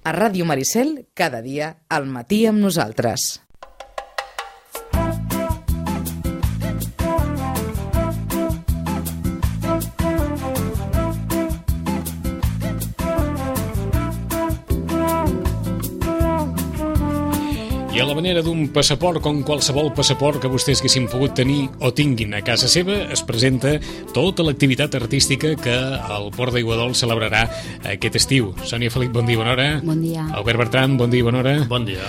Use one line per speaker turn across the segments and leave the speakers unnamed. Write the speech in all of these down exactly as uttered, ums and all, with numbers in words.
A Ràdio Maricel, cada dia al matí amb nosaltres.
I a la manera d'un passaport, com qualsevol passaport que vostès haguessin pogut tenir o tinguin a casa seva, es presenta tota l'activitat artística que el Port d'Aiguadols celebrarà aquest estiu. Sònia Felip, bon dia, bona hora.
Bon dia.
Albert Bertran, bon dia, bona hora.
Bon dia.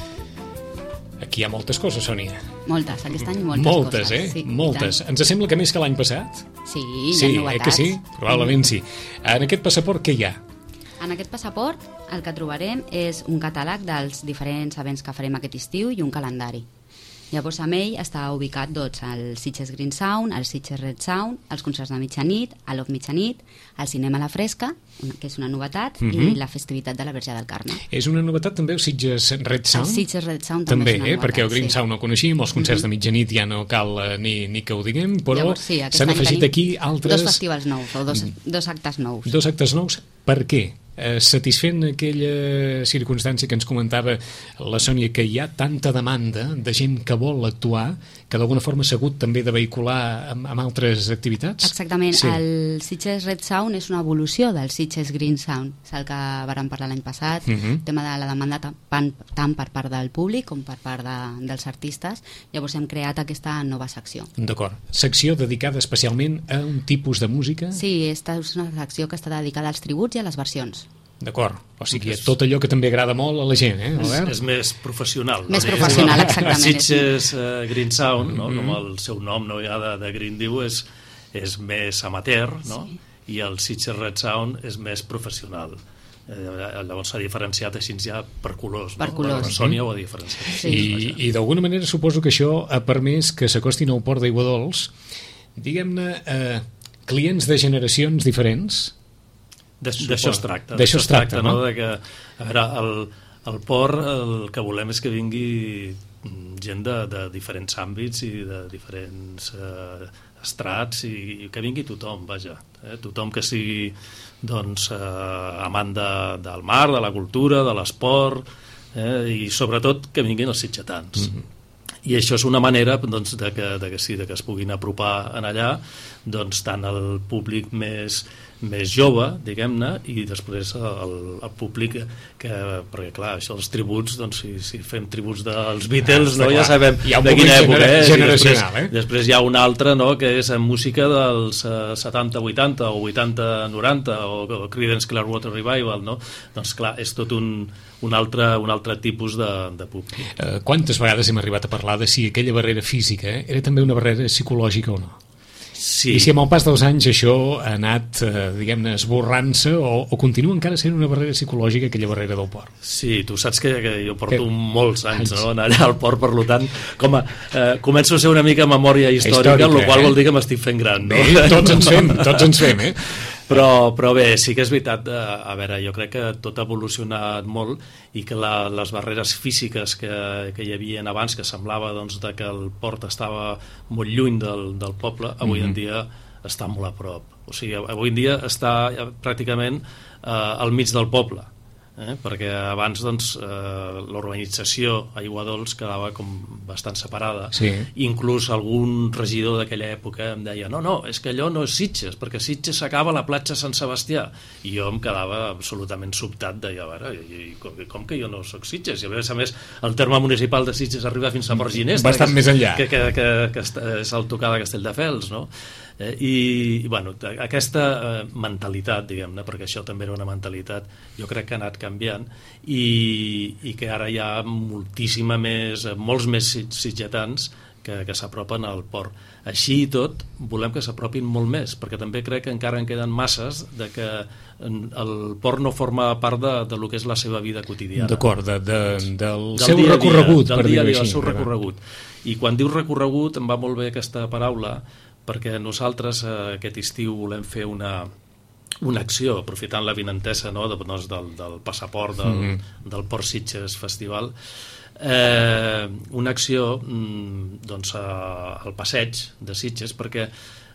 Aquí hi ha moltes coses, Sònia.
Moltes, aquest any moltes,
moltes
coses.
Eh?
Sí,
moltes. Ens sembla que més que l'any passat?
Sí, hi ha
sí,
novetats.
Eh que sí? Probablement sí. En aquest passaport què hi ha?
En aquest passaport el que trobarem és un catàleg dels diferents events que farem aquest estiu i un calendari. Llavors amb ell està ubicat doncs, el Sitges Green Sound, el Sitges Red Sound, els concerts de mitjanit, el Love Mitjanit, el cinema a la fresca, que és una novetat, uh-huh. i la festivitat de la Verge del Carme.
És una novetat també el Sitges Red Sound?
El Sitges Red Sound
també,
també és una
eh?
novetat.
Perquè el Green
sí.
Sound no coneixíem, els concerts uh-huh. de mitjanit ja no cal eh, ni, ni que ho diguem, però
Llavors, sí,
s'han afegit aquí altres...
Dos festivals nous, o dos, dos actes nous.
Dos actes nous, per què? Eh, satisfent aquella circumstància que ens comentava la Sònia, que hi ha tanta demanda de gent que vol actuar, que d'alguna forma s'ha hagut també de vehicular amb, amb altres activitats?
Exactament,
sí.
El Sitges Red Sound és una evolució del Sitges Green Sound, és el que vàrem parlar l'any passat, uh -huh. el tema de la demanda tant, tant per part del públic com per part de, dels artistes. Llavors hem creat aquesta nova secció.
D'acord, secció dedicada especialment a un tipus de música?
Sí, aquesta és una secció que està dedicada als tributs i a les versions.
D'acord, o sigui, és... tot allò que també agrada molt a la gent, eh, Albert?
És, és més professional.
Més
no?
professional, exactament.
Sitges uh, Green Sound, no? Mm-hmm. Com el seu nom no hi ha de, de Green diu, és, és més amateur, no? Sí. I el Sitges Red Sound és més professional. Eh, llavors s'ha diferenciat així ja per colors,
per
no?
colors.
La Sònia ho ha diferenciat.
Sí.
I, i d'alguna manera suposo que això ha permès que s'acostin al Port d'Aiguadols, diguem-ne, eh, clients de generacions diferents.
D'això es tracta.
D'això es tracta, no?
no? De que, a veure, el, el port el que volem és que vingui gent de, de diferents àmbits i de diferents eh, estrats i, i que vingui tothom, vaja. Eh? Tothom que sigui doncs, eh, amant de, del mar, de la cultura, de l'esport eh? I sobretot que vinguin els sitgetans. Mm-hmm. I això és una manera doncs, de, que, de, que sí, de que es puguin apropar en allà doncs, tant el públic més més jove, diguem-ne, i després el, el públic que, perquè clar, això els tributs doncs si, si fem tributs dels Beatles ah, no, ja sabem de quina època eh?
generacional,
després,
eh?
després hi ha una altra no, que és en música dels uh, setanta vuitanta o vuitanta noranta o, o Creedence Clearwater Revival, no? Doncs clar, és tot un, un, altre, un altre tipus de, de públic.
Uh, quantes vegades hem arribat a parlar de si aquella barrera física eh, era també una barrera psicològica o no?
Sí.
I si amb el pas dels anys això ha anat, eh, diguem-ne, esborrant-se o, o continua encara sent una barrera psicològica aquella barrera del port?
Sí, tu saps que, que jo porto
que...
molts anys, anys. No, allà al port, per tant, com a, eh, començo a ser una mica memòria històrica, històrica el qual eh? vol dir que m'estic fent gran. No?
Bé, tots ens fem, tots ens fem, eh?
Però, però bé, sí que és veritat, eh, a veure, jo crec que tot ha evolucionat molt i que la, les barreres físiques que, que hi havia abans, que semblava doncs, de que el port estava molt lluny del, del poble, avui mm-hmm. en dia està molt a prop. O sigui, avui en dia està pràcticament eh, al mig del poble. Eh? Perquè abans doncs, eh, l'urbanització a Aiguadols quedava com bastant separada.
Sí.
Inclús algun regidor d'aquella època em deia no, no, és que allò no és Sitges, perquè Sitges s'acaba a la platja Sant Sebastià. I jo em quedava absolutament sobtat, deia, a veure, i, i, com, com que jo no soc Sitges? I a més a més, el terme municipal de Sitges arriba fins a Port Ginesta,
bastant
que,
més enllà.
Que, que, que, que és el tocar de Castelldefels, no? Eh, i, i bueno, aquesta eh, mentalitat, diguem-ne, perquè això també era una mentalitat, jo crec que ha anat canviant i, i que ara hi ha moltíssima més, molts més sitgetans que, que s'apropen al port. Així i tot, volem que s'apropin molt més, perquè també crec que encara en queden masses de que el port no forma part de, de lo que és la seva vida quotidiana.
D'acord, de, de, del, del
seu
dia recorregut,
dia,
per dir-ho així.
Del seu recorregut. I quan dius recorregut, em va molt bé aquesta paraula, perquè nosaltres eh, aquest estiu volem fer una, una acció, aprofitant la vinentesa no, de, doncs, del, del passaport del, mm-hmm. del Port Sitges Festival, eh, una acció doncs, a, al passeig de Sitges, perquè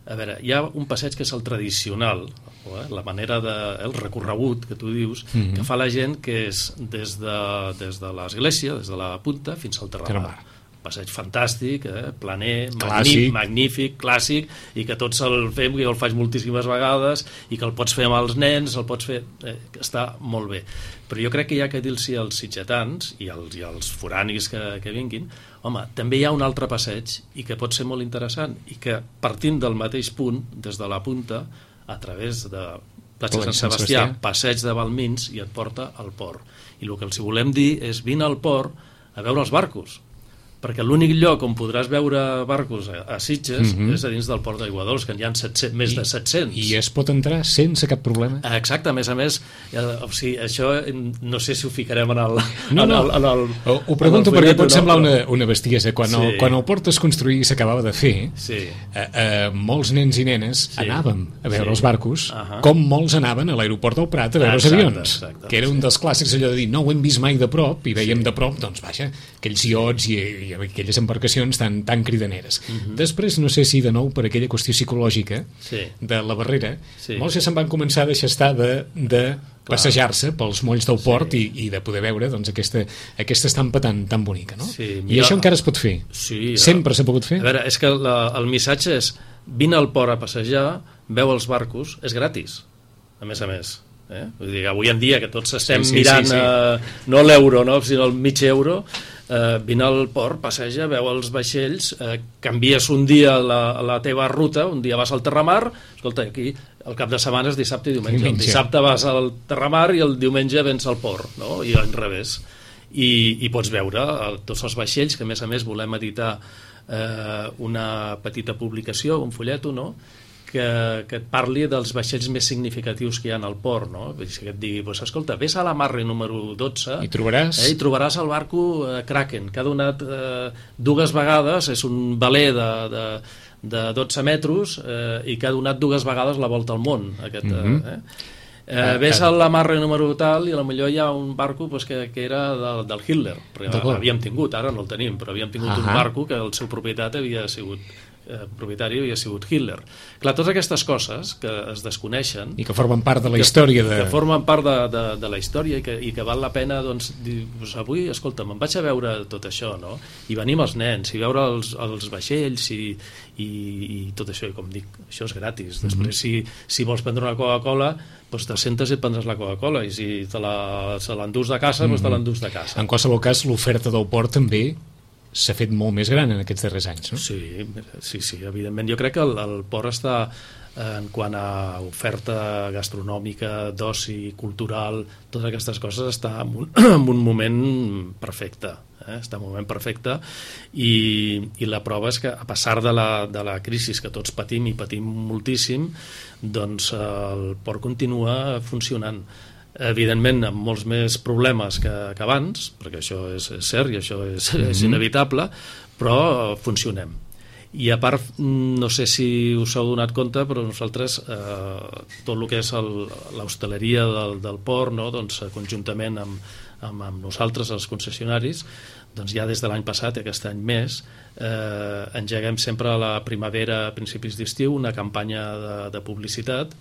a veure, hi ha un passeig que és el tradicional, eh, la manera de, el recorregut que tu dius, mm-hmm. que fa la gent, que és des de, des de l'església, des de la punta fins al terramar. Passeig fantàstic, eh? planer, magnífic, magnífic, clàssic, i que tots el fem, que jo el faig moltíssimes vegades, i que el pots fer amb els nens, el pots fer... Eh, que està molt bé. Però jo crec que hi ha que dir-s'hi als sitgetans i als, i als foranis que, que vinguin, home, també hi ha un altre passeig i que pot ser molt interessant, i que partint del mateix punt, des de la punta, a través de platja Sant Sebastià, passeig de Balmins, i et porta al port. I el que els volem dir és vine al port a veure els barcos, perquè l'únic lloc on podràs veure barcos a, a Sitges mm-hmm. és a dins del port d'Aiguadols, que n'hi ha set-cents, més I, de set-cents.
I es pot entrar sense cap problema?
Exacte, a més a més, eh, o sigui, això no sé si ho ficarem en el...
No, no,
en el, en el,
ho, ho pregunto
el
perquè pot
no,
semblar
però...
una, una bestiesa. Quan, sí. el, quan el port es construïa i s'acabava de fer,
sí.
eh, eh, molts nens i nenes sí. anàvem a veure sí. els barcos, uh-huh. com molts anaven a l'aeroport del Prat a veure exacte, els avions, exacte, que era un dels clàssics allò de dir, no ho hem vist mai de prop, i veiem sí. de prop, doncs vaja, aquells iots i, i aquelles embarcacions tan, tan cridaneres. Uh-huh. Després, no sé si de nou per aquella qüestió psicològica sí. de la barrera, sí. molts ja se'n van començar a deixar estar de, de passejar-se pels molls del port sí. i, i de poder veure doncs, aquesta, aquesta estampa tan, tan bonica. No? Sí, mira, I això encara es pot fer?
Sí,
Sempre s'ha pogut fer?
A veure, és que la, el missatge és vine al port a passejar, veu els barcos, és gratis, a més a més. Eh? Vull dir, avui en dia que tots estem sí, sí, mirant sí, sí. Eh, no l'euro, no? sinó el mig euro, eh, vine al port, passeja, veu els vaixells, eh, canvies un dia la, la teva ruta, un dia vas al terramar, escolta, aquí el cap de setmana és dissabte i diumenge, diumenge. El dissabte vas al terramar i el diumenge vens al port, no? I al revés, i, i pots veure el, tots els vaixells, que a més a més volem editar eh, una petita publicació, un folleto, no?, Que, que et parli dels vaixells més significatius que hi ha al port, no? Que et digui, pues, escolta, vés a la Marre número dotze
i trobaràs,
eh, i trobaràs el barco eh, Kraken, que ha donat eh, dues vegades, és un veler de, de, de dotze metres eh, i que ha donat dues vegades la volta al món, aquest, mm-hmm. eh? Eh, ves a la Marre número tal i potser hi ha un barco pues, que, que era del, del Hitler, perquè havíem tingut, ara no el tenim, però havíem tingut uh-huh. un barco que el seu propietat havia sigut eh, propietari havia sigut Hitler. Clar, totes aquestes coses que es desconeixen
i que formen part de la història
que,
de...
que formen part de, de, de la història i que, i que val la pena doncs, dir, doncs avui, escolta, me'n vaig a veure tot això, no? I venim els nens i veure els, els vaixells i, i, i tot això, i com dic, això és gratis. Després, mm-hmm. si, si vols prendre una Coca-Cola, doncs te sentes i et prendràs la Coca-Cola, i si te la, se l'endús de casa, mm-hmm. doncs te l'endús de casa.
En qualsevol cas, l'oferta del port també s'ha fet molt més gran en aquests darrers anys, no?
Sí, sí, sí, evidentment. Jo crec que el, el port està, en quant a oferta gastronòmica, d'oci, cultural, totes aquestes coses, està en un, en un moment perfecte. Eh? Està en un moment perfecte i, i la prova és que a pesar de la, de la crisi que tots patim i patim moltíssim, doncs el port continua funcionant. Evidentment amb molts més problemes que, que abans, perquè això és, és cert i això és, mm-hmm. és inevitable, però funcionem. I a part, no sé si us heu donat compte, però nosaltres eh, tot el que és l'hostaleria del, del port, no? Doncs, conjuntament amb, amb, amb nosaltres, els concessionaris, doncs ja des de l'any passat i aquest any més eh, engeguem sempre a la primavera, a principis d'estiu, una campanya de, de publicitat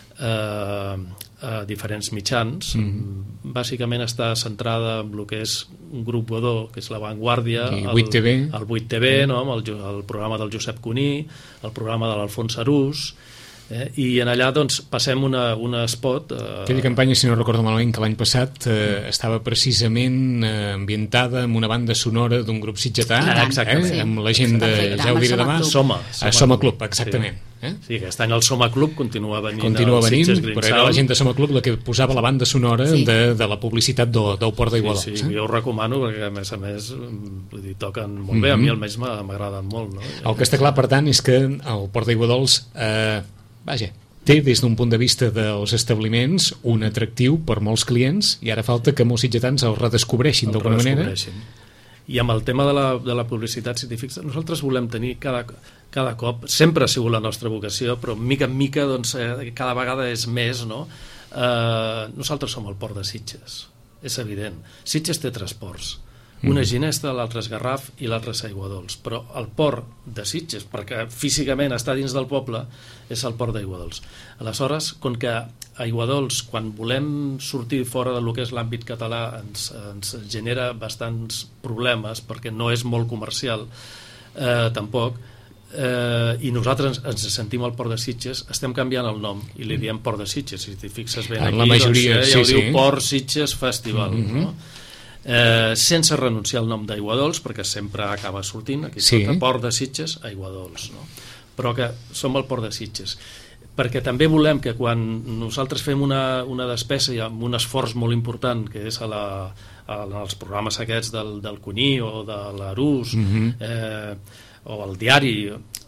Eh, a diferents mitjans. Mm-hmm. Bàsicament està centrada en el que és un grup Godó, que és La Vanguardia,
el vuit T V,
el vuit T V, no? el, el programa del Josep Cuní, el programa de l'Alfons Arús, eh? I en allà doncs, passem una, una spot... Eh...
Aquella campanya, si no recordo malament, que l'any passat eh, mm. estava precisament eh, ambientada amb una banda sonora d'un grup sitgetà,
ah, eh?
sí. amb la gent de... Ja ho diré demà.
Soma.
Soma, Soma Club, exactament.
Sí. Eh? Sí, aquest any el Soma Club continua venint,
continua venint però era la gent de Soma Club la que posava la banda sonora sí. de, de la publicitat del, del Port d'Aiguadols.
Sí, sí, eh? Jo ho recomano perquè a més a més vull dir, toquen molt mm-hmm. bé, a mi almenys m'agraden molt, no?
El que està clar, per tant, és que el Port d'Aiguadols eh, vaja, té des d'un punt de vista dels establiments un atractiu per molts clients i ara falta que molts sitgetans el redescobreixin el d'alguna manera.
I amb el tema de la, de la publicitat científica, nosaltres volem tenir cada, cada cop, sempre ha sigut la nostra vocació, però mica en mica doncs, eh, cada vegada és més, no? Eh, nosaltres som el port de Sitges, és evident. Sitges té transports. Una és Ginesta, l'altra és Garraf i l'altra és Aiguadols. Però el port de Sitges, perquè físicament està dins del poble, és el port d'Aiguadols. Aleshores, com que Aiguadols, quan volem sortir fora del que és l'àmbit català, ens, ens genera bastants problemes, perquè no és molt comercial, eh, tampoc, eh, i nosaltres ens sentim al port de Sitges, estem canviant el nom i li diem port de Sitges. Si t'hi fixes ben aquí,
la majoria,
doncs, eh, ja
sí,
ho diu
sí.
Port Sitges Festival, mm-hmm. no? Eh, sense renunciar al nom d'Aiguadols, perquè sempre acaba sortint aquí
sí.
sota, Port de Sitges, Aiguadols, no? Però que som el port de Sitges, perquè també volem que quan nosaltres fem una, una despesa i amb un esforç molt important, que és a la, a, als programes aquests del, del Cuní o de l'Arús, mm-hmm. eh, o el diari,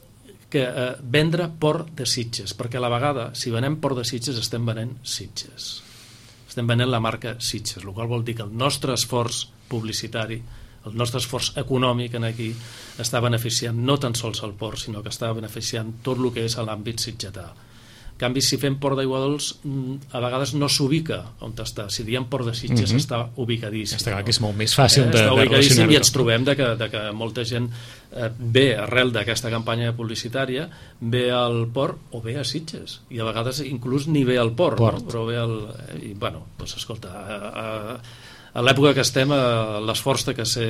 que eh, vendre port de Sitges, perquè a la vegada, si venem port de Sitges, estem venent Sitges. Estem venent la marca Sitges, el qual vol dir que el nostre esforç publicitari, el nostre esforç econòmic en aquí, està beneficiant no tan sols el port, sinó que està beneficiant tot el que és a l'àmbit sitgetà. En canvi, si fem port d'Aiguadols, a vegades no s'ubica on està. Si diem port de Sitges, mm-hmm. està ubicadíssim.
Està clar
no?
que és molt més fàcil eh, de,
està
de relacionar-ho.
I ens trobem de que, de que molta gent eh, ve arrel d'aquesta campanya publicitària, ve al port o ve a Sitges. I a vegades inclús ni ve al port, port. No? Però ve al... I, bueno, doncs escolta, a, a, a l'època que estem, l'esforç té que ser,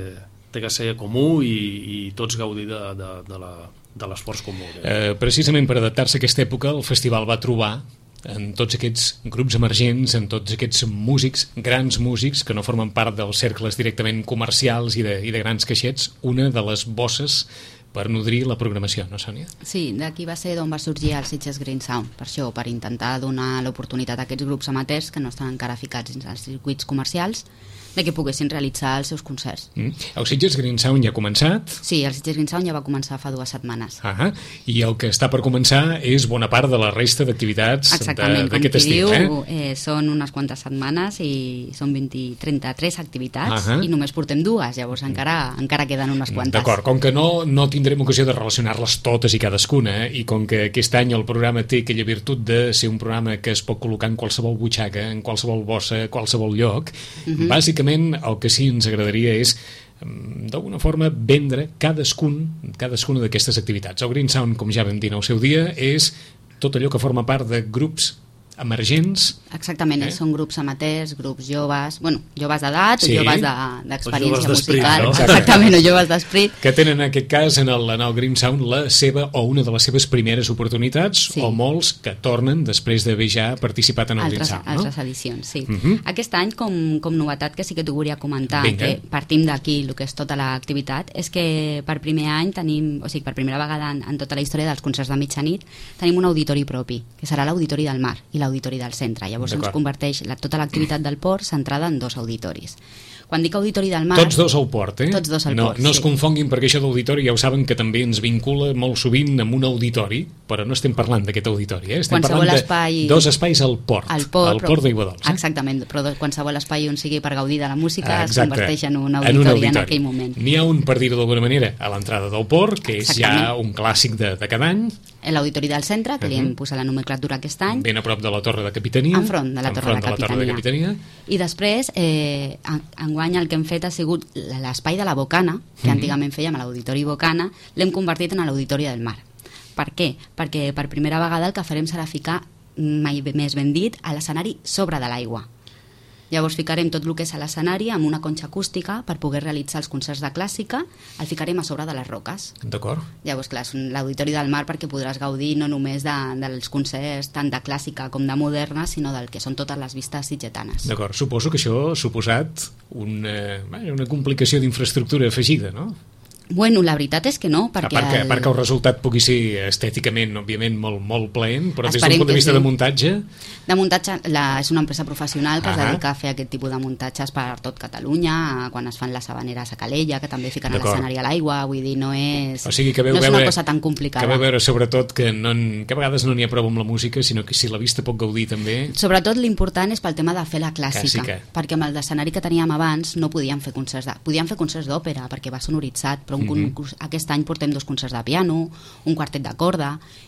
té que ser comú i, i tots gaudir de, de, de la... de l'esforç comú.
Eh, precisament per adaptar-se a aquesta època, el festival va trobar en tots aquests grups emergents, en tots aquests músics, grans músics, que no formen part dels cercles directament comercials i de, i de grans caixets, una de les bosses per nodrir la programació, no, Sònia?
Sí, d'aquí va ser d'on va sorgir el Sitges Green Sound, per això, per intentar donar l'oportunitat a aquests grups amateurs que no estan encara ficats dins els circuits comercials, de que poguessin realitzar els seus concerts.
Mm. El Sitges Green Sound ja ha començat?
Sí, el Sitges Green Sound ja va començar fa dues setmanes.
Ah, i el que està per començar és bona part de la resta d'activitats d'aquest estiu.
Exactament, com qui diu, eh, són unes quantes setmanes i són vint, trenta-tres activitats uh -huh. i només portem dues, llavors encara, encara queden unes quantes.
D'acord, com que no, no tindrem ocasió de relacionar-les totes i cadascuna, eh, i com que aquest any el programa té aquella virtut de ser un programa que es pot col·locar en qualsevol butxaca, en qualsevol bossa, en qualsevol lloc, uh -huh. bàsicament el que sí ens agradaria és d'alguna forma vendre cadascun cadascuna d'aquestes activitats. El Green Sound, com ja vam dir en el seu dia, és tot allò que forma part de grups emergents.
Exactament, eh? Són grups amateurs, grups joves, bueno, joves d'edat
sí.
o joves d'experiència de, musical,
no?
exactament, o joves d'esprit.
Que tenen en aquest cas en el, en el Green Sound la seva o una de les seves primeres oportunitats, sí. o molts que tornen després d'haver ja participat en el
altres,
Green Sound, no?
Altres edicions, sí.
Uh -huh.
Aquest any, com, com novetat que sí que t'ho volia comentar,
Vinga.
que partim d'aquí, el que és tota l'activitat, és que per primer any tenim, o sigui, per primera vegada en, en tota la història dels concerts de mitjanit, tenim un auditori propi, que serà l'Auditori del Mar i l'Auditori del Centre. Llavors ens converteix la, tota l'activitat del port centrada en dos auditoris. Quan dic auditori del mar...
Tots dos al port, eh?
Tots dos al
no,
port,
no
sí.
es confonguin, perquè això d'auditori ja ho saben que també ens vincula molt sovint amb un auditori, però no estem parlant d'aquest auditori, eh? Estem
qualsevol
parlant
espai...
de dos espais al port,
al port,
al port d'Aiguadols.
Eh? Exactament, però de, qualsevol espai on sigui per gaudir de la música
ah,
es converteix en un auditori en, un auditori. En aquell moment.
N'hi ha un, per dir-ho d'alguna manera, a l'entrada del port, que exactament. És ja un clàssic de, de cada any.
L'auditori del centre, que uh -huh. li hem posat la nomenclatura aquest any.
Ben a prop de la Torre de Capitania.
Enfront de la Torre, de,
de, la Torre de Capitania.
I després, eh, enguany el que hem fet ha sigut l'espai de la Bocana, que uh -huh. antigament fèiem a l'Auditori Bocana, l'hem convertit en l'Auditori del Mar. Per què? Perquè per primera vegada el que farem serà ficar, mai més ben dit, a l'escenari sobre de l'aigua. Llavors ficarem tot el que és a l'escenari amb una conxa acústica per poder realitzar els concerts de clàssica, el ficarem a sobre de les roques.
D'acord.
Llavors, clar, és l'Auditori del Mar perquè podràs gaudir no només de, dels concerts tant de clàssica com de moderna, sinó del que són totes les vistes sitgetanes.
D'acord, suposo que això ha suposat una, una complicació d'infraestructura afegida, no?
Bueno, la veritat és que no, perquè...
A part que,
el...
part que el resultat pugui ser estèticament, òbviament, molt, molt plaent, però des d'un punt de vista de muntatge...
De muntatge, la, és una empresa professional que ah. es dedica a fer aquest tipus de muntatges per tot Catalunya, quan es fan les habaneres a Calella, que també fiquen a l'escenari a l'aigua, vull dir, no és,
o sigui que veu
no és
veure,
una cosa tan complicada.
Que veu veure, sobretot, que, no, que a vegades no n'hi ha prou amb la música, sinó que si la vista pot gaudir també...
Sobretot l'important és pel tema de fer la clàssica,
clàssica. Perquè
amb el l'escenari que teníem abans no podíem fer concerts de... Podíem fer concerts d'òpera, perquè va sonoritzat, però un, mm -hmm. aquest any portem dos concerts de piano, un quartet de corda,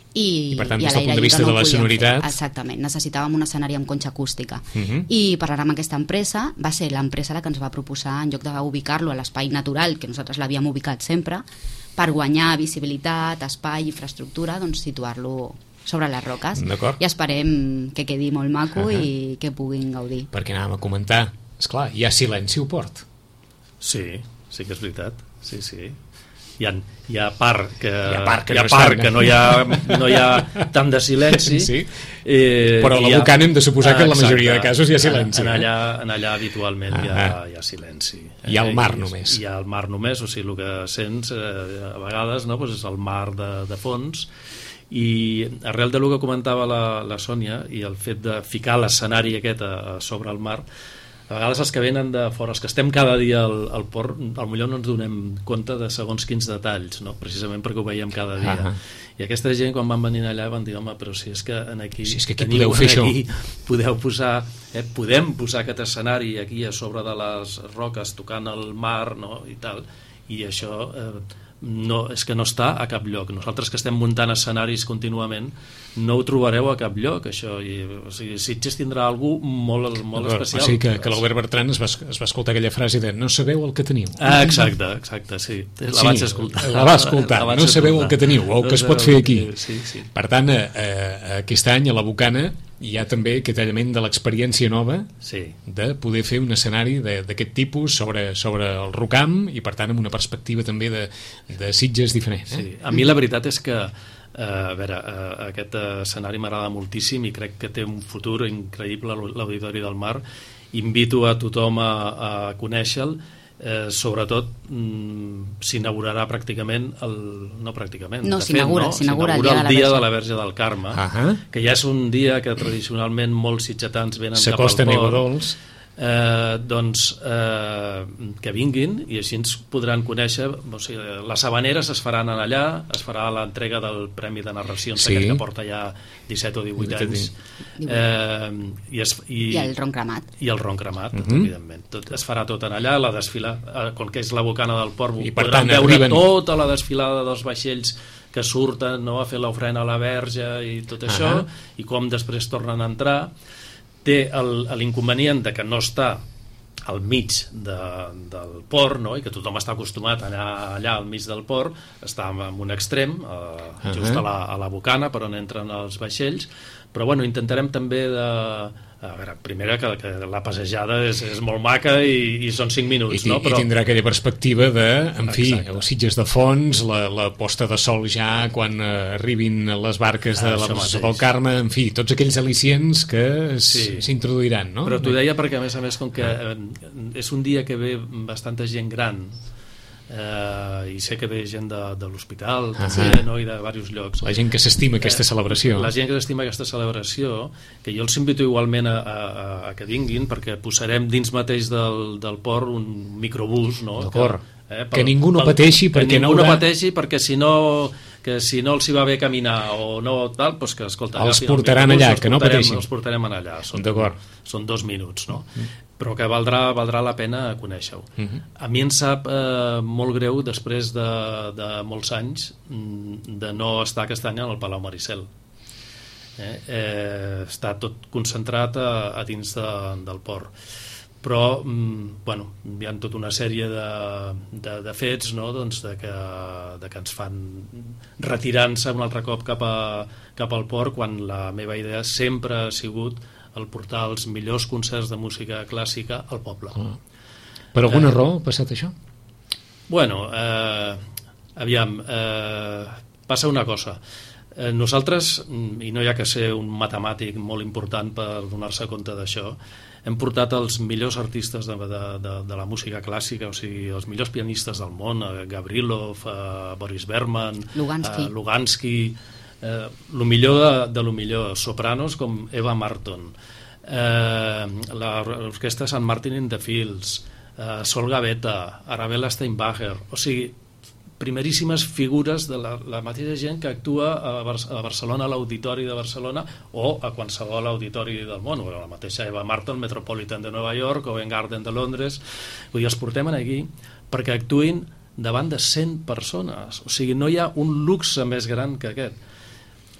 I,
I per tant,
i
des del
a l'aire
punt de vista
lliure
de la
ho podíem
sonoritat...
fer. Exactament, necessitàvem un escenari amb conxa acústica.
Uh -huh.
I parlar amb aquesta empresa, va ser l'empresa la que ens va proposar, en lloc d'ubicar-lo a l'espai natural, que nosaltres l'havíem ubicat sempre, per guanyar visibilitat, espai, infraestructura, doncs situar-lo sobre les roques. I esperem que quedi molt maco uh -huh. i que puguin gaudir.
Perquè anàvem a comentar, esclar, hi ha silenci al port.
Sí, sí que és veritat, sí, sí. Hi ha, hi ha part que,
hi ha part que,
hi ha
no,
part que no, hi ha, no hi ha tant de silenci,
sí.
eh,
però a la Bocana hem de suposar que en la majoria de casos hi ha silenci.
En allà, en allà habitualment hi ha, hi ha silenci.
Hi ha el mar
eh,
només.
Hi ha el mar només, o sigui, el que sents eh, a vegades, no, doncs és el mar de, de fons. I arrel de lo que comentava la, la Sònia i el fet de ficar l'escenari aquest a, a sobre el mar, a vegades els que venen de fora, els que estem cada dia al, al port, potser no ens donem compte de segons quins detalls, no? Precisament perquè ho veiem cada dia. Uh -huh. I aquesta gent, quan van venir allà, van dir, home, però si és que en aquí,
si és que aquí podeu fer
aquí,
això,
podeu posar, eh, podem posar aquest escenari aquí a sobre de les roques, tocant el mar, no? I tal, i això... Eh, no, és que no està a cap lloc. Nosaltres que estem muntant escenaris contínuament no ho trobareu a cap lloc, això. I, o sigui, Sitges tindrà algú molt, molt especial.
O sigui que, que l'Albert Bertran es va, es va escoltar aquella frase de no sabeu el que teniu.
Ah, exacte, exacte, sí. La
sí,
vaig escoltar.
La va escoltar, la no sabeu escoltar. El que teniu o el no que es pot fer aquí.
Sí, sí.
Per tant, eh, aquest any a la Bocana hi ha també aquest element de l'experiència nova,
sí, de
poder fer un escenari d'aquest tipus sobre, sobre el Rocam i per tant amb una perspectiva també de, de Sitges diferent. Eh?
Sí. A mi la veritat és que eh, a veure, eh, aquest escenari m'agrada moltíssim i crec que té un futur increïble, l'Auditori del Mar. Invito a tothom a, a conèixer-lo. Eh, sobretot mm, s'inaugurarà pràcticament el, no pràcticament
no,
s'inaugura
no?
s'inaugura el dia, el dia de la Verge del Carme,
uh -huh.
que ja és un dia que tradicionalment molts sitgetans venen cap al port.
S'acosten aigua dolç.
Eh, doncs eh, que vinguin i així ens podran conèixer, o sigui, les Havaneres es faran allà, es farà l'entrega del Premi de Narracions, sí, aquest que porta ja disset o divuit anys, eh, i, es, i,
i el Ron Cremat
i el Ron Cremat, uh
-huh.
evidentment tot, es farà tot en allà, la desfilada, com que és la Bocana del Port,
i per
podran
tant,
veure
arriben...
tota la desfilada dels vaixells que surten, no, a fer l'ofrena a la Verge i tot això, uh -huh. i com després tornen a entrar. Té l'inconvenient de que no està al mig de, del port, no? I que tothom està acostumat a anar allà al mig del port, està en un extrem, eh, just a la, a la Bocana, per on entren els vaixells, però bueno, intentarem també de... A veure, primera, que, que la passejada és, és molt maca i, i són cinc minuts,
I,
no? Però...
I tindrà aquella perspectiva de, en fi, els Sitges de fons, la, la posta de sol ja quan eh, arribin les barques de ah, la Processó del Carme, en fi, tots aquells al·licients que s'introduiran, sí, no?
Però t'ho deia perquè, a més a més, com que eh, és un dia que ve bastanta gent gran, Uh, i sé que ve gent de, de l'hospital també, no? I de diversos llocs,
la gent que s'estima aquesta celebració,
la gent que s'estima aquesta celebració, que jo els invito igualment a, a, a que vinguin, perquè posarem dins mateix del, del port un microbús, no?
D'acord, que, eh, per, que ningú no pateixi
que
perquè
ningú
no, haurà...
no pateixi perquè si no que si no els hi va bé caminar o no tal, doncs que escolta,
els portaran allà, que no pateixin,
els portarem allà, són, són dos minuts, no?
Mm.
Però que valdrà, valdrà la pena conèixer-ho. Uh -huh. A mi em sap eh, molt greu, després de, de molts anys, de no estar aquest any en el Palau Maricel. Eh? Eh, està tot concentrat a, a dins de, del port. Però, mm, bueno, hi ha tota una sèrie de, de, de fets, no? Doncs de, que, de que ens fan retirant-se un altre cop cap, a, cap al port, quan la meva idea sempre ha sigut el portar els millors concerts de música clàssica al poble. Ah.
Per alguna eh, raó ha passat això?
Bueno, eh, aviam, eh, passa una cosa. Eh, nosaltres, i no hi ha que ser un matemàtic molt important per donar-se compte d'això, hem portat els millors artistes de, de, de, de la música clàssica, o sigui, els millors pianistes del món, eh, Gavrilov, eh, Boris Berman,
Lugansky,
eh, Lugansky eh, lo millor de, de lo millor, sopranos com Eva Marton, eh, l'orquestra Sant Martin in the Fields, eh, Sol Gavetta, Arabella Steinbacher, o sigui, primeríssimes figures de la, la mateixa gent que actua a, Bar a Barcelona, a l'Auditori de Barcelona o a qualsevol auditori del món, o la mateixa Eva Marton, Metropolitan de Nova York, Covent Garden de Londres. Vull dir, els portem aquí perquè actuïn davant de cent persones, o sigui, no hi ha un luxe més gran que aquest.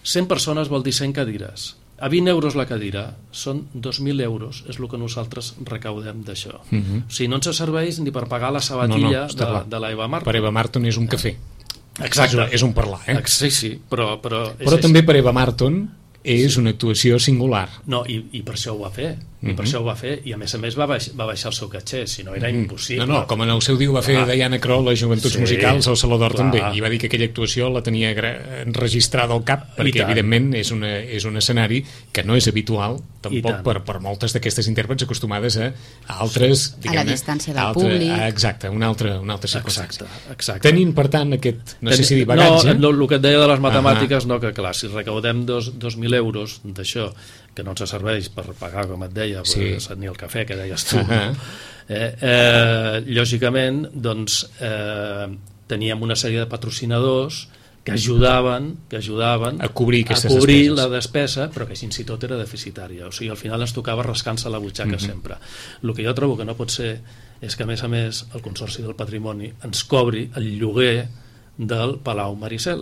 cent persones vol dir cent cadires. A vint euros la cadira són dos mil euros, és el que nosaltres recaudem d'això. Uh -huh. O sigui, no ens serveix ni per pagar la sabatilla no, no, de, de la Eva Marton.
Per Eva Marton és un cafè.
Exacte.
És, un, és un parlar, eh?
Sí, sí, però... Però,
però
és
també
així.
per Eva Marton és sí. una actuació singular.
No, i, i per això ho va fer. I per
uh -huh.
això ho va fer, i a més a més va, baix, va baixar el seu caché, si no era uh -huh. impossible.
No, no, com en el seu dia ho va fer ah. Diana Kroll a Joventuts sí, Musicals al Saló d'Or també, i va dir que aquella actuació la tenia enregistrada al cap, perquè evidentment és, una, és un escenari que no és habitual tampoc per, per moltes d'aquestes intèrprets acostumades a, a altres, diguem-ne,
a la distància del
altre,
públic.
Exacte, una altra, una altra circumstància.
Exacte, exacte.
Tenint, per tant, aquest, no
Ten,
sé si dir bagatge...
No, el que et deia de les matemàtiques, uh -huh. no, que clar, si recaudem dos, dos mil euros d'això, que no ens serveix per pagar, com et deia, sí. pues, ni el cafè que deies tu, uh -huh. no? eh, eh, lògicament, doncs, eh, teníem una sèrie de patrocinadors que ajudaven, que ajudaven
a cobrir,
a cobrir la despesa, però que fins i tot era deficitària. O sigui, al final ens tocava rascant-se la butxaca uh -huh. sempre. El que jo trobo que no pot ser és que, a més a més, el Consorci del Patrimoni ens cobri el lloguer del Palau Maricel.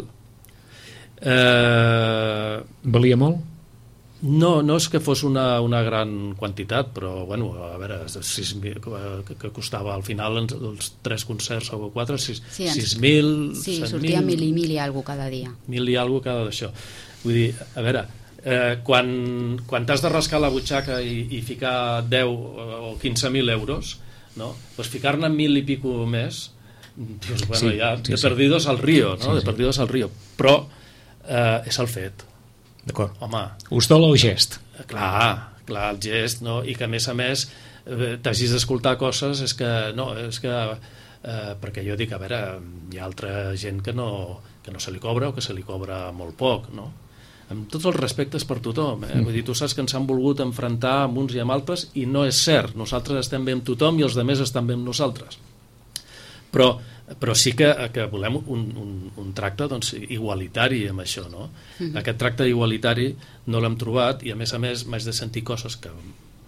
Eh...
Valia molt?
No, no és que fos una, una gran quantitat, però, bueno, a veure, sis mil, que costava al final els, els tres concerts o quatre, sis mil...
Sí, sí sortia mil i mil i alguna cada dia.
Mil i alguna cada d'això. Vull dir, a veure, eh, quan, quan t'has de rascar la butxaca i, i ficar deu o quinze mil euros, no? Pues ficar-ne mil i pico més, dius, bueno, sí, ja, sí, de perdidos sí. al río, no? Sí, sí. De perdidos al río. Però eh, és el fet.
D'acord.
Home,
us dol el gest?
Clar, clar, el gest, no? I que a més a més eh, t'hagis d'escoltar coses, és que no, és que eh, perquè jo dic, a veure, hi ha altra gent que no, que no se li cobra o que se li cobra molt poc, no? Amb tots els respectes per tothom, eh? Mm. Vull dir, tu saps que ens han volgut enfrontar amb uns i amb altres i no és cert, nosaltres estem bé amb tothom i els altres estan bé amb nosaltres. Però però sí que, que volem un, un, un tracte doncs, igualitari amb això, no? Mm-hmm. Aquest tracte igualitari no l'hem trobat i a més a més m'haig de sentir coses que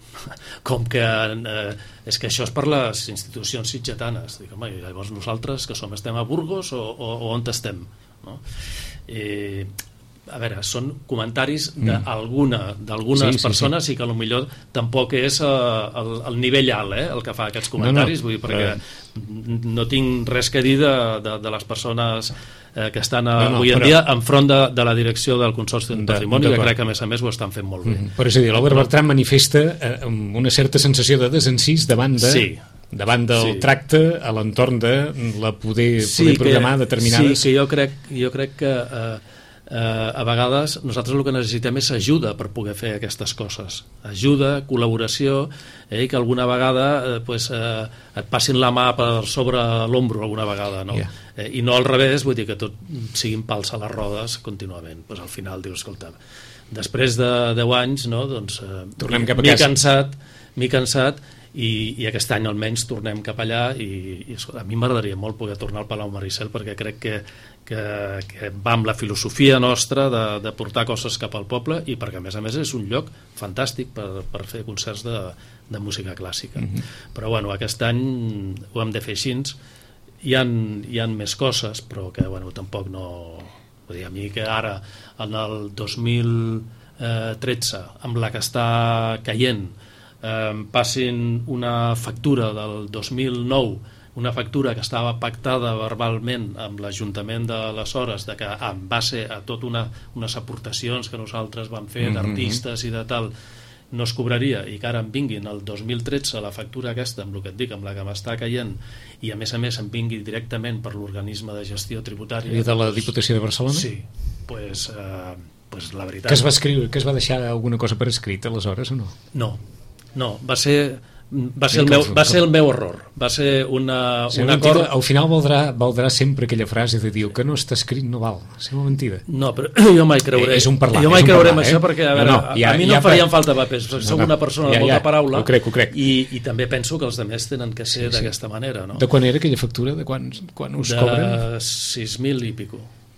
com que eh, és que això és per les institucions sitgetanes. Dic, home, llavors nosaltres que som estem a Burgos o, o, o on estem, no? Eh, a veure, són comentaris d'alguna, d'algunes sí, sí, persones sí. I que potser tampoc és uh, el, el nivell alt, eh, el que fa aquests comentaris, no, no, vull dir, perquè eh. no tinc res que dir de, de, de les persones eh, que estan no, no, avui en però... dia enfront de, de la direcció del Consorci del Patrimoni, de, que crec que a més a més ho estan fent molt bé.
Mm, però és a dir, l'Albert Bertran manifesta eh, una certa sensació de desencís davant de...
Sí.
davant del sí. tracte a l'entorn de la poder,
sí,
poder programar
que,
determinades...
Sí, que jo crec, jo crec que eh, eh, a vegades nosaltres el que necessitem és ajuda per poder fer aquestes coses. Ajuda, col·laboració, eh, i que alguna vegada eh, pues, eh, et passin la mà per sobre l'ombro alguna vegada, no? Yeah. Eh, i no al revés, vull dir que tot siguin pals a les rodes contínuament. Pues, al final dius, escolta, després de deu anys, no, doncs, eh, m'he cansat, m'he cansat i, i aquest any almenys tornem cap allà i, i escolta, a mi m'agradaria molt poder tornar al Palau Maricel perquè crec que, que, que va amb la filosofia nostra de, de portar coses cap al poble i perquè a més a més és un lloc fantàstic per, per fer concerts de, de música clàssica. Mm-hmm. Però bueno, aquest any ho hem de fer així. Hi ha, hi ha més coses però que bueno, tampoc no... Vull dir, a mi que ara en el dos mil tretze amb la que està caient Eh, passin una factura del dos mil nou, una factura que estava pactada verbalment amb l'Ajuntament d'aleshores, de que en base a tot una, unes aportacions que nosaltres vam fer mm-hmm. d'artistes i de tal, no es cobraria, i que ara em vinguin el dos mil tretze la factura aquesta, amb el que et dic, amb la que m'està caient, i a més a més em vingui directament per l'organisme de gestió tributària.
I de la Diputació de Barcelona?
Sí, pues, eh, pues la veritat...
Que es va escriure, que es va deixar alguna cosa per escrit aleshores o no?
No. No, va ser va ser, el meu, va ser el meu error, va ser una,
si
una
mentida,
acord...
Al final valdrà, valdrà sempre aquella frase de dir que no està escrit no val, és una mentida.
No, però jo mai creuré,
és un parlar,
jo mai
un
creuré
parlar,
en això
eh?
perquè a, veure,
no, no, ja,
a mi no
ja
em farien
fa...
falta papers, no, soc una persona
ja,
de molta
ja,
paraula
ho crec, ho crec.
I, i també penso que els altres tenen que ser sí, sí. d'aquesta manera, no?
De quan era aquella factura? De quan, quan us
de
cobren?
De sis mil i pico.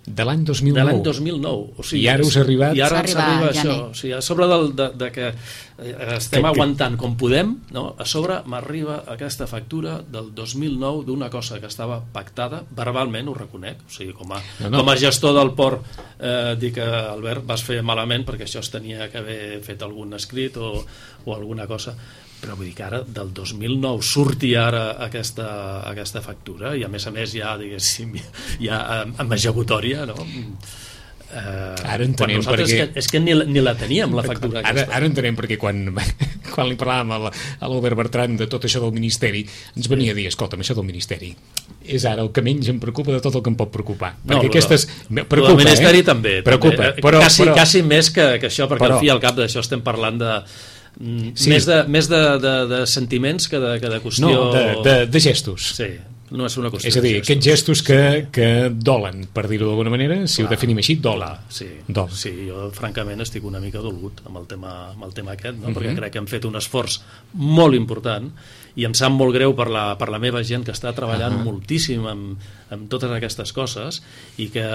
de l'any dos mil nou.
De l'any dos mil nou. O sigui,
I ara us ha arribat...
I ara ens arriba
ja
això. O sigui, a sobre del, de, de que estem que, aguantant com podem, no? A sobre m'arriba aquesta factura del dos mil nou d'una cosa que estava pactada, verbalment ho reconec, o sigui, com a, no, no. Com a gestor del port eh, dic que, Albert, vas fer malament perquè això es tenia que haver fet algun escrit o, o alguna cosa, però vull dir que ara del dos mil nou surti ara aquesta, aquesta factura i a més a més ja, diguéssim, ja amb executòria, no? Eh,
ara entenem perquè...
És que, és que ni, ni la teníem, la factura
ara,
aquesta.
Ara entenem perquè quan, quan li parlàvem a l'Albert Bertran de tot això del Ministeri, ens venia a dir, escolta'm, això del Ministeri és ara el que menys em preocupa de tot el que em pot preocupar.
No,
perquè aquestes...
Preocupa, el Ministeri eh? també.
Preocupa,
també.
Però,
quasi,
però...
quasi més que, que això, perquè
però...
al fi i al cap d'això estem parlant de... Sí. Més, de, més de, de, de sentiments que de, que de qüestió...
No, de, de, de gestos.
Sí, no és una qüestió.
És a dir, aquests gestos que, que dolen, per dir-ho d'alguna manera, si clar, ho definim així, dolen.
Clar, sí,
Dol.
sí, jo francament estic una mica dolgut amb el tema, amb el tema aquest, no? Uh-huh. Perquè crec que hem fet un esforç molt important i em sap molt greu per la, per la meva gent que està treballant uh-huh. moltíssim amb, amb totes aquestes coses i que,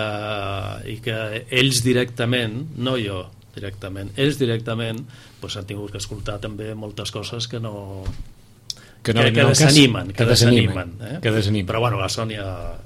i que ells directament, no jo, directament, ells directament pues, han tingut que escoltar també moltes coses que no
que, no,
que, que
no
desanimen,
que,
que desanimen,
desanimen,
eh?
que desanimen.
Però bueno, la Sònia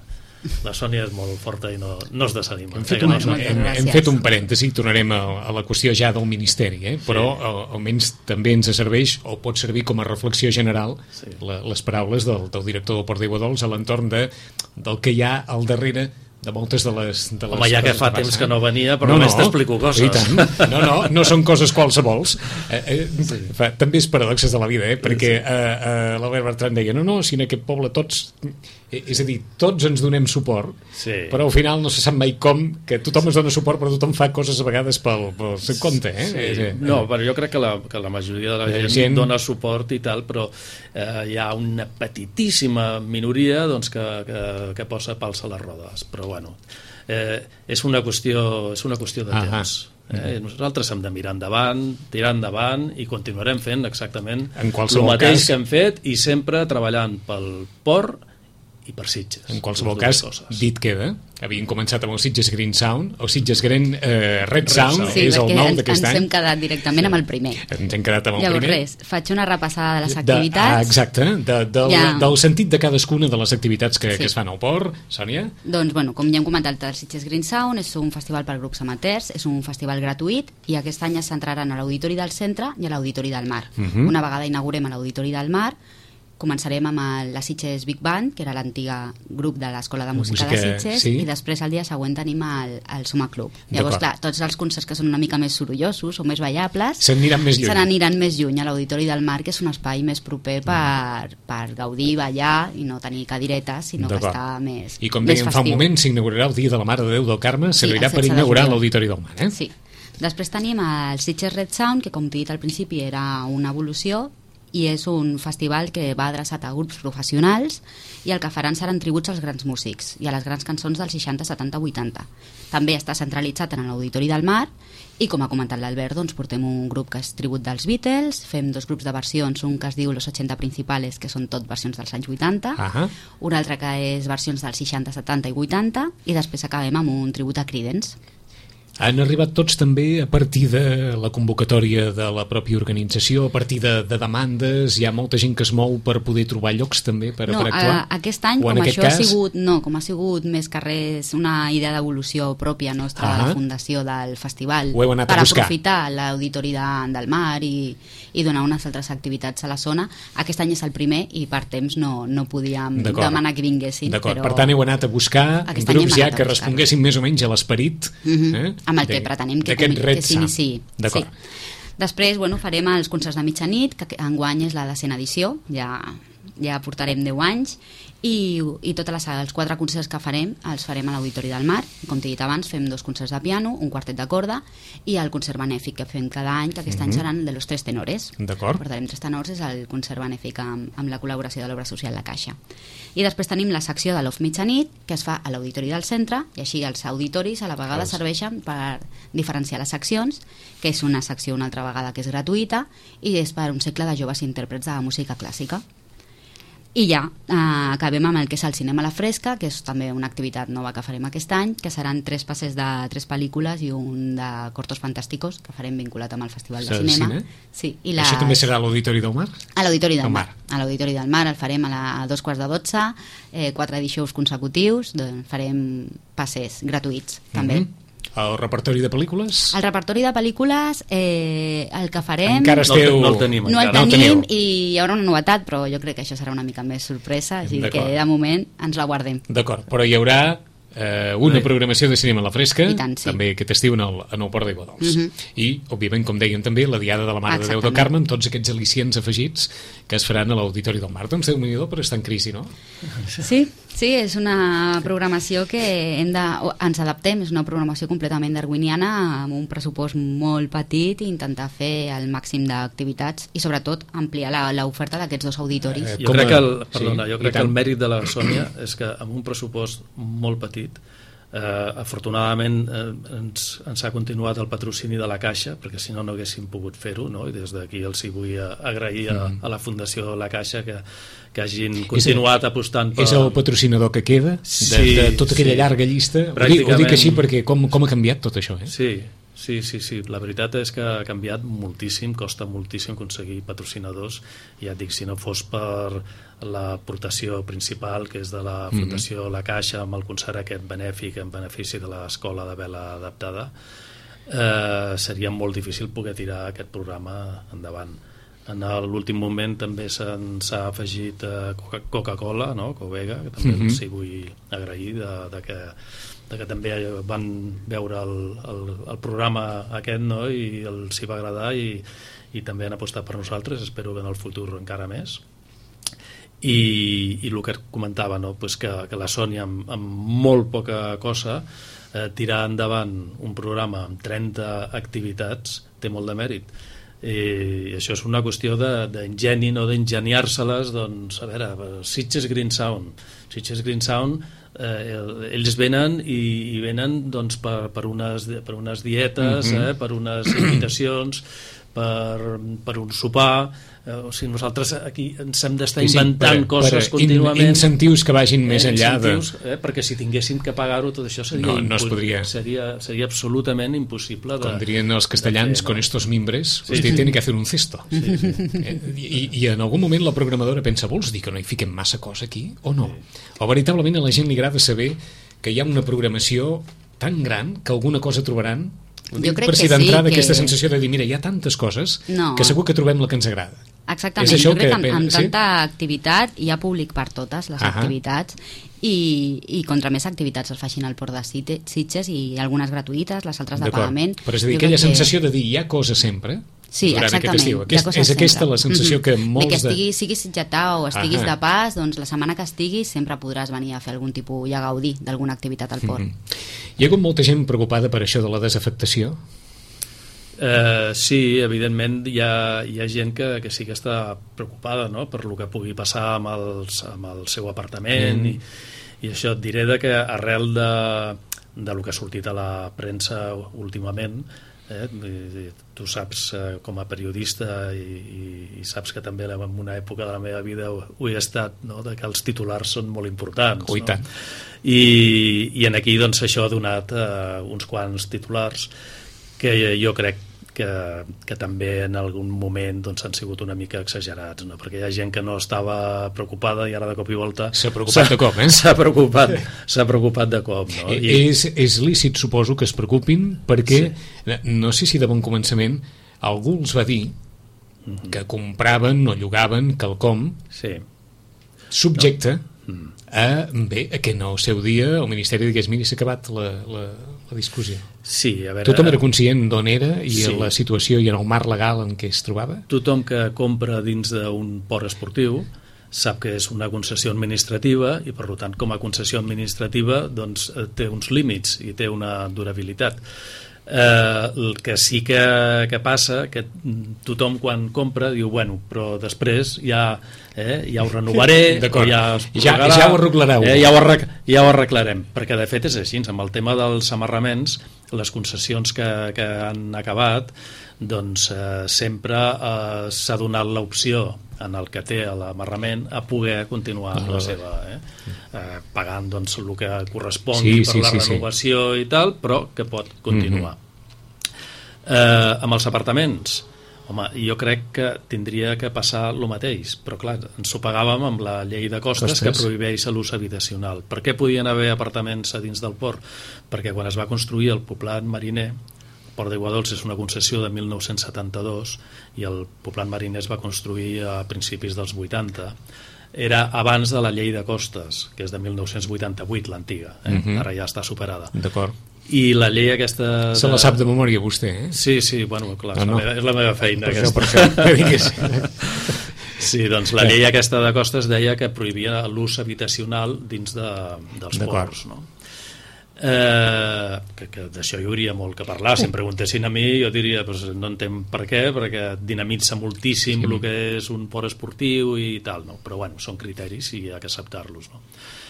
la Sònia és molt forta i no, no es desanima.
Hem fet,
un,
no, hem, hem fet un parèntesi, tornarem a, a la qüestió ja del Ministeri, eh? Però sí. almenys també ens serveix o pot servir com a reflexió general sí. la, les paraules del, del director del Port d'Aiguadols a l'entorn de, del que hi ha al darrere de moltes de les, de les
Home, ja que fa que temps que no venia, però
no,
només
no,
t'explico coses.
I tant. No, no, no són coses qualsevols. Eh, eh, sí. fa, també és paradoxes de la vida, eh? Perquè eh, eh, l'Albert Bertran deia, no, no, si en aquest poble tots... Eh, és a dir, tots ens donem suport, sí. però al final no se sap mai com, que tothom es dona suport, però tothom fa coses a vegades pel, pel seu compte. Eh?
Sí.
Eh, eh,
no, però jo crec que la, que la majoria de la gent, gent dona suport i tal, però eh, hi ha una petitíssima minoria doncs, que, que, que posa pals a les rodes. Però bueno, eh, és una qüestió, és una qüestió de temps. Eh? Nosaltres hem de mirar endavant, tirar endavant i continuarem fent exactament el mateix cas... que hem fet i sempre treballant pel port i per Sitges.
En qualsevol cas, dit queda, havien començat amb el Sitges Green Sound, el Sitges Green eh, Red Sound
sí,
és el nou d'aquest any.
Ens hem quedat directament sí. amb el primer.
Ens hem quedat amb el
Llavors,
primer.
Llavors res, faig una repassada de les
de,
activitats.
Ah, exacte, de, de, ja. del sentit de cadascuna de les activitats que,
sí.
que es fan al port. Sònia?
Doncs, bueno, com ja hem comentat, el Sitges Green Sound és un festival per grups amateurs, és un festival gratuït i aquest any es centraran a l'Auditori del Centre i a l'Auditori del Mar. Uh -huh. Una vegada inaugurem a l'Auditori del Mar, començarem amb el, la Sitges Big Band, que era l'antiga grup de l'Escola de Música, Música de Sitges, sí. i després el dia següent tenim el, el Suma Club. Llavors, clar, tots els concerts que són una mica més sorollosos o més ballables
se n'aniran més lluny.
Se n'aniran més lluny a l'Auditori del Mar, que és un espai més proper per, per gaudir, ballar i no tenir cadiretes, sinó que està més
I com dèiem fa un moment, s'inaugurarà el Dia de la Mare de Déu del Carme, servirà sí, per inaugurar l'Auditori del Mar. Eh?
Sí. Després tenim el Sitges Red Sound, que com t'he dit al principi era una evolució, i és un festival que va adreçat a grups professionals i el que faran seran tributs als grans músics i a les grans cançons dels seixanta, setanta, vuitanta. També està centralitzat en l'Auditori del Mar i, com ha comentat l'Albert, doncs, portem un grup que és tribut dels Beatles, fem dos grups de versions, un que es diu Los ochenta Principales, que són tot versions dels anys vuitanta, uh-huh. un altre que és versions dels seixanta, setanta i vuitanta, i després acabem amb un tribut a Creedence.
Han arribat tots també a partir de la convocatòria de la pròpia organització, a partir de, de demandes, hi ha molta gent que es mou per poder trobar llocs també per,
no,
per actuar?
No, aquest any, com això cas... ha sigut, no, com ha sigut més que res una idea d'evolució pròpia nostra uh-huh. de la fundació del festival, per aprofitar l'Auditori de, del Mar i, i donar unes altres activitats a la zona. Aquest any és el primer i per temps no, no podíem demanar que vinguessin.
D'acord,
però...
per tant heu anat a buscar grups ja que responguessin més o menys a l'esperit
uh-huh.
eh?
amb el que pretenem que, que s'iniciï. Sí. Després, bueno, farem els concerts de mitjanit, que enguany és la decena edició, ja, ja portarem deu anys, i, i tots les, els quatre concerts que farem els farem a l'Auditori del Mar. Com t'he dit abans, fem dos concerts de piano, un quartet de corda i el concert benèfic que fem cada any, que aquest mm-hmm. any seran de los tres tenores.
D'acord.
Portarem tres tenors, és el concert benèfic amb, amb la col·laboració de l'Obra Social La Caixa. I després tenim la secció de l'Off Mitjanit, que es fa a l'Auditori del Centre, i així els auditoris a la vegada Creus. serveixen per diferenciar les seccions, que és una secció una altra vegada que és gratuïta, i és per un segle de joves intèrprets de música clàssica. I ja eh, acabem amb el que és el cinema a la fresca, que és també una activitat nova que farem aquest any, que seran tres passes de tres pel·lícules i un de cortos fantàsticos que farem vinculat amb el Festival de Cinema.
Cine?
Sí, i les...
Això també serà a l'Auditori del Mar?
A l'Auditori del,
del
Mar. Mar. A l'Auditori del Mar el farem a, la, a dos quarts de dotze, eh, quatre dijous consecutius, doncs farem passes gratuïts, també.
Mm-hmm. El repertori de pel·lícules?
El repertori de pel·lícules, eh, el que farem...
Encara esteu...
No el tenim.
No el
encara.
tenim
no el
i hi haurà una novetat, però jo crec que això serà una mica més sorpresa, així que de moment ens la guardem.
D'acord, però hi haurà eh, una
sí.
programació de cinema a la fresca,
tant, sí.
també aquest estiu en el, en el Port d'Aigua Dols.
Mm-hmm.
I, òbviament, com deien també, la Diada de la Mare de Déu del Carme, amb tots aquests al·licients afegits que es faran a l'Auditori del Mar. Doncs Déu-n'hi-do, però està en crisi, no?
Sí, sí, és una programació que hem de, ens adaptem, és una programació completament darwiniana amb un pressupost molt petit i intentar fer el màxim d'activitats i sobretot ampliar l'oferta d'aquests dos auditoris.
Eh, jo crec, que el, perdona,
sí,
jo crec que el mèrit de la Sònia és que amb un pressupost molt petit eh, afortunadament eh, ens, ens ha continuat el patrocini de la Caixa, perquè si no no haguéssim pogut fer-ho, no? I des d'aquí els hi vull agrair a, a la Fundació La Caixa que, que hagin continuat apostant per...
És el patrocinador que queda de,
sí,
de tota aquella
sí.
llarga llista. Ho dic,
Pràcticament...
ho dic així perquè com, com ha canviat tot això, eh?
Sí, sí, sí, sí, la veritat és que ha canviat moltíssim, costa moltíssim aconseguir patrocinadors, i ja et dic, si no fos per l'aportació principal, que és de la Fundació La Caixa, amb el concert aquest benèfic en benefici de l'Escola de Vela Adaptada, eh, seria molt difícil poder tirar aquest programa endavant. En l'últim moment també se'ns ha afegit eh, Coca-Cola, no? Covega, que també mm-hmm. els hi vull agrair de, de, que, de que també van veure el, el, el programa aquest, no? I els hi va agradar i, i també han apostat per nosaltres, espero que en el futur encara més. I, i el que comentava, no? Pues que, que la Sònia amb, amb molt poca cosa eh, tirar endavant un programa amb trenta activitats té molt de mèrit. I això és una qüestió d'engeni, no d'ingeniar-se-les. Doncs, a veure, Sitges Green Sound Sitges Green Sound eh, ells venen i, i venen doncs, per, per, unes, per unes dietes, mm-hmm. eh, per unes invitacions, per, per un sopar. Eh, o sigui, nosaltres aquí ens hem d'estar inventant sí, sí, per, coses per contínuament.
Incentius que vagin més eh, enllà de...
Eh, perquè si tinguéssim que pagar-ho, tot això seria,
no, no es podria.
seria, seria absolutament impossible de,
com dirien els castellans, fer, no? Con estos mimbres sí, usted sí. tiene que hacer un cesto. Sí, sí. Eh, i, i en algun moment la programadora pensa, vols dir que no hi fiquem massa cosa aquí o no? Sí. O veritablement a la gent li agrada saber que hi ha una programació tan gran que alguna cosa trobaran.
Jo crec
per si
que
d'entrada
sí, que...
aquesta sensació de dir, mira, hi ha tantes coses no. que segur que trobem la que ens agrada.
Exactament, jo crec que amb, amb tanta sí? activitat hi ha públic per totes les Ahà. activitats i, i contra més activitats es facin al Port de Sitges i algunes gratuïtes, les altres de pagament.
Però és a dir, aquella que... sensació de dir hi ha cosa sempre
sí,
durant
exactament,
aquest estiu. Aquest, és aquesta sempre. La sensació mm-hmm. que molts...
De que estigui, siguis sitgetà o estiguis
Ahà.
de pas, doncs la setmana que estiguis sempre podràs venir a fer algun tipus i a gaudir d'alguna activitat al port.
Mm-hmm. Hi ha hagut molta gent preocupada per això de la desafectació?
Uh, sí, evidentment hi ha, hi ha gent que, que sí que està preocupada, no? Per lo que pugui passar amb, els, amb el seu apartament mm. i, i això et diré de que arrel de, de lo que ha sortit a la premsa últimament, eh? Tu saps eh, com a periodista i, i, i saps que també en una època de la meva vida ho, ho he estat, no? De que els titulars són molt importants,
oh, i tant.
No? I, i en aquí doncs això ha donat eh, uns quants titulars que jo crec que, que també en algun moment doncs, han sigut una mica exagerats, no? Perquè hi ha gent que no estava preocupada i ara de cop i volta
s'ha preocupat de cop, eh?
S'ha preocupat, s'ha preocupat de cop, no? I...
És, és lícit, suposo, que es preocupin perquè, sí. no sé si de bon començament algú els va dir mm-hmm. que compraven o llogaven quelcom
sí.
subjecte
no. mm.
a, bé, a que no el seu dia el Ministeri digués, miri, s'ha acabat la, la, la discussió.
Sí, a veure,
tothom era conscient d'on era i
sí.
la situació i en el marc legal en què es trobava?
Tothom que compra dins d'un port esportiu sap que és una concessió administrativa i per tant com a concessió administrativa doncs, té uns límits i té una durabilitat. Eh, el que sí que, que passa que tothom quan compra diu bueno, però després ja, eh, ja ho renovaré ja,
ja, ja ho arreglareu
eh, ja, ho arreg, ja ho arreglarem perquè de fet és així, amb el tema dels amarraments les concessions que, que han acabat doncs eh, sempre eh, s'ha donat l'opció en el que té l'amarrament a poder continuar ah, la seva, eh? Eh, pagant doncs, el que correspongui sí, per sí, la sí, renovació sí. i tal, però que pot continuar. Mm-hmm. Eh, amb els apartaments, home, jo crec que tindria que passar el mateix, però clar, ens ho pagàvem amb la llei de costes, costes. que prohibeix l'ús habitacional. Per què podien haver apartaments a dins del port? Perquè quan es va construir el poblat mariner, el Port d'Aiguadols és una concessió de mil nou-cents setanta-dos i el poblat mariner es va construir a principis dels vuitanta. Era abans de la llei de costes, que és de mil nou-cents vuitanta-vuit, l'antiga, eh? Uh-huh. Ara ja està superada.
D'acord.
I la llei aquesta... De...
Se la sap de memòria vostè, eh?
Sí, sí, bueno, clar, no, no. És, la meva, és la meva feina.
Per
aquesta.
això, per això.
Sí, doncs la llei aquesta de costes deia que prohibia l'ús habitacional dins de, dels ports, no? Eh, que, que d'això hi hauria molt que parlar. Si em preguntessin a mi, jo diria pues, no entenc per què, perquè dinamitza moltíssim sí. el que és un port esportiu i tal, no? Però bueno, són criteris i hi ha que acceptar-los, no?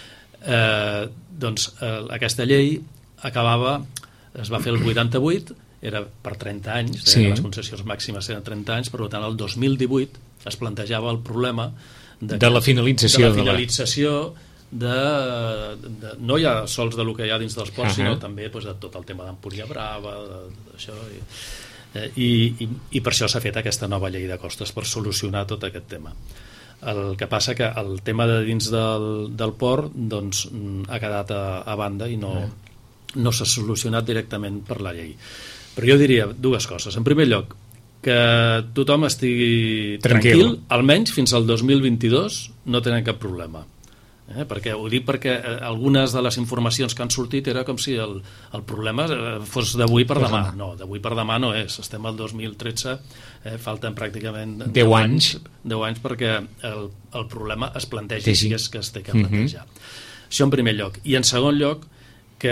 Eh, doncs eh, aquesta llei acabava, es va fer el vuitanta-vuit, era per trenta anys, sí. les concessions màximes eren trenta anys, per tant el dos mil divuit es plantejava el problema de,
de la finalització,
de la finalització de, de, de, no ja sols de lo que hi ha dins dels ports, uh-huh. sinó també pues, de tot el tema d'Empúria Brava, d'això, i, eh, i, i, i per això s'ha fet aquesta nova llei de costes, per solucionar tot aquest tema. El que passa que el tema de dins del, del port doncs, ha quedat a, a banda i no, uh-huh. no s'ha solucionat directament per la llei. Però jo diria dues coses. En primer lloc, que tothom estigui tranquil, tranquil almenys fins al dos mil vint-i-dos no tenen cap problema. Eh? Perquè, ho dic perquè eh, algunes de les informacions que han sortit era com si el, el problema eh, fos d'avui per demà. No, d'avui per demà no és. Estem al dos mil tretze, eh, falten pràcticament
deu anys.
deu anys perquè el, el problema es plantegi sí, sí. si és que es té que plantejar. Mm-hmm. Això en primer lloc. I en segon lloc, que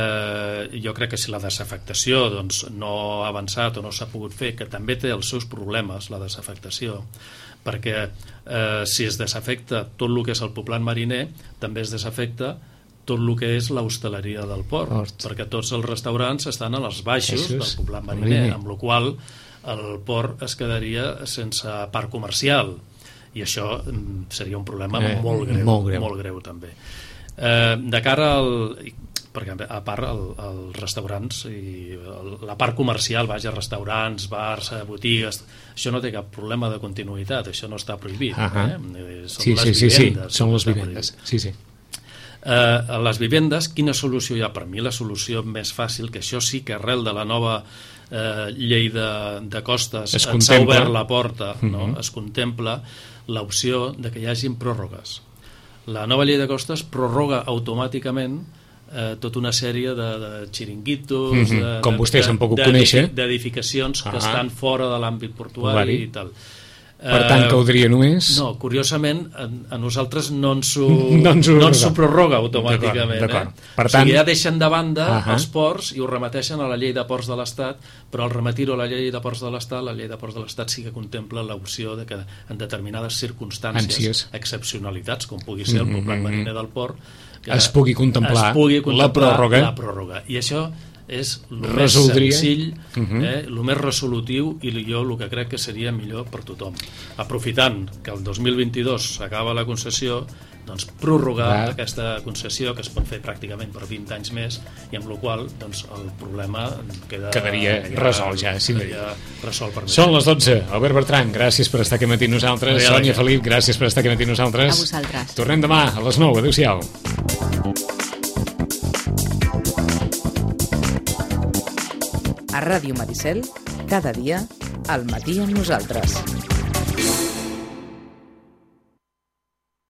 eh, jo crec que si la desafectació doncs, no ha avançat o no s'ha pogut fer, que també té els seus problemes, la desafectació, perquè eh, si es desafecta tot el que és el poblat mariner, també es desafecta tot el que és l'hostaleria del port, Hort. perquè tots els restaurants estan a les baixos Eixos. del poblat mariner, mariner, amb la qual el port es quedaria sense parc comercial, i això seria un problema eh, molt, greu, molt greu, molt greu també. Eh, de cara al... perquè a part el, els restaurants i el, la part comercial, vaja, restaurants, bars, botigues, això no té cap problema de continuïtat, això no està prohibit. Uh-huh. eh? Són
sí,
les
sí,
vivendes.
Sí, són les vivendes. Sí, sí.
Eh, a les vivendes, quina solució hi ha? Per mi la solució més fàcil, que això sí que arrel de la nova eh, llei de, de costes s'ha obert la porta, uh-huh. no? Es contempla l'opció de que hi hagin pròrrogues. La nova llei de costes prorroga automàticament Eh, tota una sèrie de, de xiringuitos, mm-hmm. de,
com vostès
de,
han pogut
de,
conèixer,
d'edificacions que uh-huh. estan fora de l'àmbit portuari Vari. i tal.
Per tant, caldria només...
No, curiosament, a, a nosaltres no ens ho, no ens ho, no ens ho prorroga automàticament. D'acord, d'acord. Eh? Per tant... O sigui, ja deixen de banda uh-huh. els ports i ho remeteixen a la llei de ports de l'Estat, però al remitir-ho a la llei de ports de l'Estat, la llei de ports de l'Estat sí que contempla l'opció de que en determinades circumstàncies, Ànsies. excepcionalitats, com pugui ser el mm-hmm. poblat mariner del port, que
es pugui contemplar,
es pugui contemplar
la, pròrroga.
la pròrroga. I això és el més senzill, uh-huh. eh, el més resolutiu i jo el que crec que seria millor per tothom. Aprofitant que el dos mil vint-i-dos s'acaba la concessió, doncs prorrogar Va. aquesta concessió, que es pot fer pràcticament per vint anys més, i amb la qual doncs, el problema queda,
quedaria ja, resolt ja. Sí,
resolt per
Són les dotze. Albert Bertran, gràcies per estar aquí matí nosaltres. Adéu, Sònia Felip, gràcies per estar aquí matí nosaltres.
A vosaltres.
Tornem demà a les nou. Adéu-siau.
A Ràdio Maricel, cada dia, al matí amb nosaltres.